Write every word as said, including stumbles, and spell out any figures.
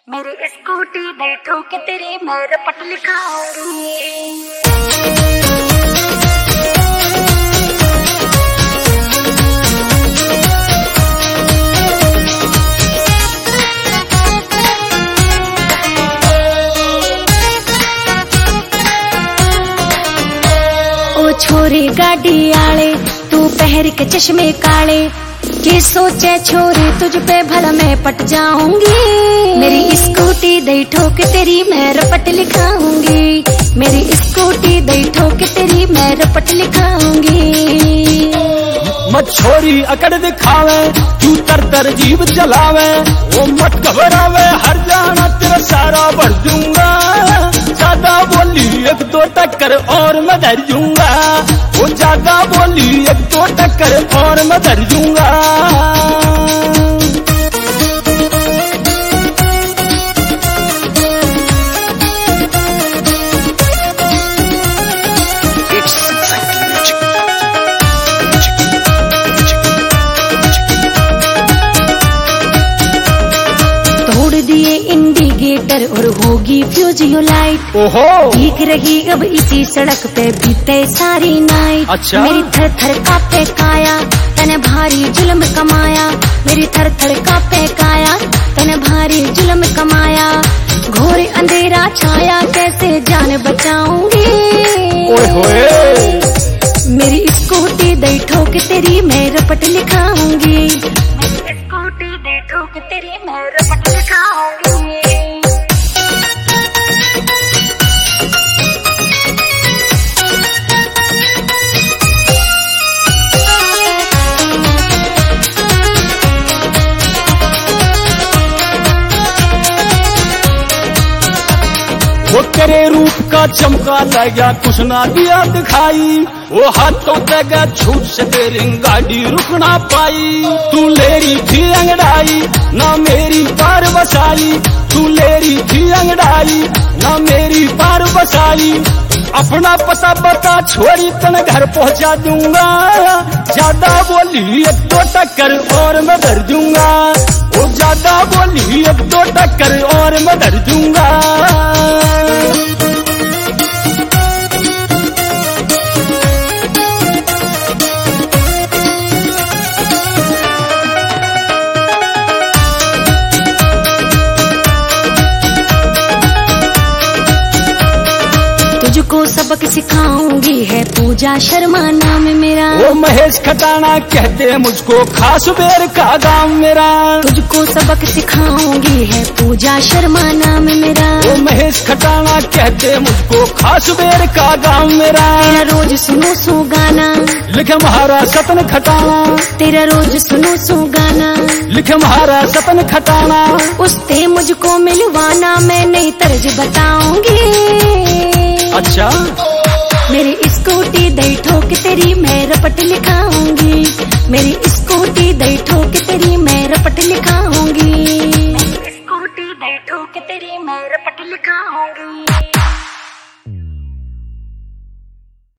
मेरी स्कूटी दे ठोके तेरी मैं रपट लिखाऊंगी। ओ छोरी गाड़ी आले तू पहर के चश्मे काले, के सोचे छोरी तुझ पे भला मैं पट जाऊंगी। मेरी स्कूटी दे ठोके तेरी मैं रपट लिखाऊंगी। मेरी स्कूटी दे ठोके तेरी मैं रपट लिखाऊंगी। मत छोरी अकड़ दिखावे तू तर तर जीव चलावे, वो मत घबरावे हर जाना तेरा सारा बढ़ दूंगा। ज्यादा बोली एक दो टक्कर और मैं धर दूंगा। वो ज्यादा बोली एक दो टक्कर और मैं धर दूंगा। दिए इंडिकेटर और होगी फ्यूजियो लाइट। ओहो दिख रही अब इसी सड़क पे बीते सारी नाइट। अच्छा? मेरी थर थर कांपे काया तने भारी जुल्म कमाया। मेरी थर थर कांपे काया तने भारी जुल्म कमाया। घोर अंधेरा छाया कैसे जान बचाऊंगी। ओए होए मेरी स्कूटी दे ठोके तेरी मैं रपट लिखाऊंगी। स्कूटी दे ठोके तेरी मैं रपट लिखाऊंगी। वो तेरे रूप का चमका लगा कुछ ना दिया दिखाई। वो हाथों तक छूट से तेरी गाड़ी रुक ना पाई। तू ले रही थी अंगड़ाई ना मेरी पार बसाई। तू ले रही थी अंगड़ाई ना मेरी पार बसाई। अपना पता बता छोरी तन घर पहुंचा दूंगा। ज्यादा बोली एक दो टक्कर और मैं धर दूंगा। वो ज्यादा बोली एक दो टक्कर और मैं धर दूंगा। तुझको सबक सिखाऊंगी है पूजा शर्मा नाम मेरा। वो महेश खटाना कहते मुझको खास बेर का गाँव मेरा। तुझको सबक सिखाऊंगी है पूजा शर्मा नाम मेरा। वो महेश खटाना कहते मुझको खास बेर का गाँव मेरा। तेरा रोज सुनो सो गाना लिखे महारा सपन खटाना। तेरा रोज सुनो सो गाना लिखे महारा सपन खटाना। उससे मुझको मिलवाना मैं नई तर्ज बताऊंगी। अच्छा मेरी स्कूटी दे ठोके तेरी मैं रपट लिखाऊंगी। मेरी स्कूटी दे ठोके तेरी मैं